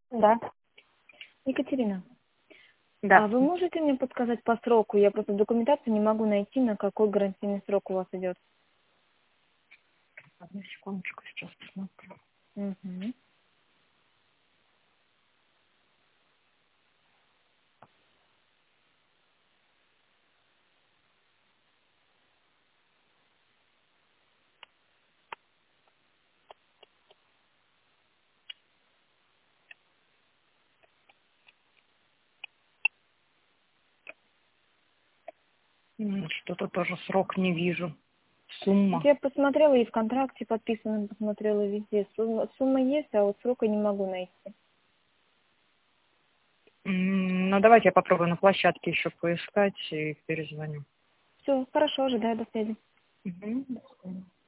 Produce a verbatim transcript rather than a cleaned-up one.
Да, Екатерина, да. а вы можете мне подсказать по сроку? Я просто в документации не могу найти, на какой гарантийный срок у вас идет. Одну секундочку, сейчас посмотрю. Угу. М, Что-то тоже срок не вижу. Сумма. Я посмотрела и в контракте подписано, посмотрела везде. Сумма, сумма есть, а вот срока не могу найти. М, Ну, давайте я попробую на площадке еще поискать и перезвоню. Все, хорошо, ожидаю до связи. Мгм.